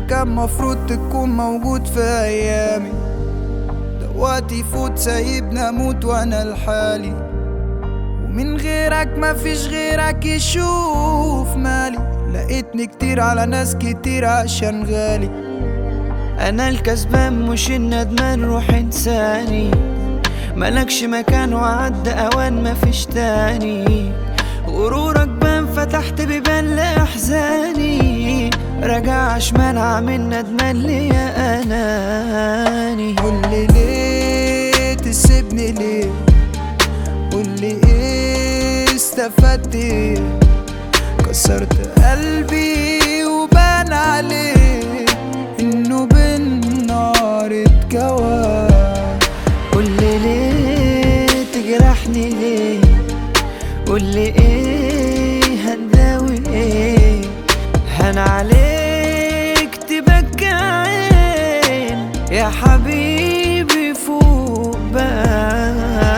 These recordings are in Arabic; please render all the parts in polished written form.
كان مفروض تكون موجود في ايامي، دلوقتي يفوت سايبني اموت وانا لحالي، ومن غيرك مفيش غيرك يشوف مالي. لقيتني كتير على ناس كتير عشان غالي. انا الكسبان مش الندمان، روح انساني ملكش مكان وعد اوان مفيش تاني. غرورك بان فتحت بيبان لاحزاني، رجعش منع من ندمان ليا اناني. قولي ليه تسيبني ليه، قولي ايه استفدت ايه، كسرت قلبي وبان عليه انه بالنار اتكوى. قولي ليه تجرحني ليه، قولي ايه هنداوي ايه، هان عليك تبكي عين يا حبيبي فوق بقى.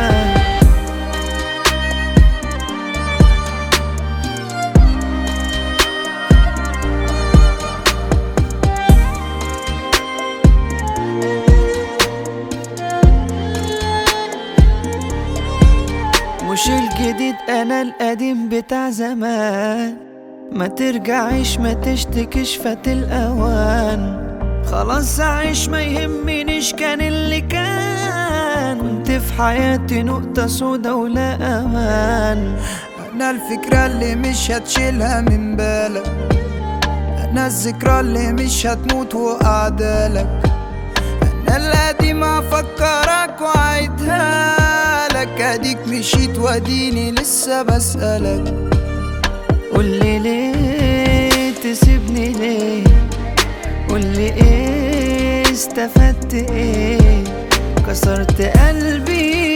مش الجديد انا القديم بتاع زمان، ما ترجعيش ما تشتكيش فات الاوان. خلاص عايش ما يهمنيش كان اللي كان، كنت في حياتي نقطة سودا ولا امان. انا الفكرة اللي مش هتشيلها من بالك، انا الذكرى اللي مش هتموت وقعدالك، انا القديم افكرك وعيدها لك. اديك مشيت واديني لسه بسألك. قولي ليه تسيبني ليه، قولي ايه استفدت ايه، كسرت قلبي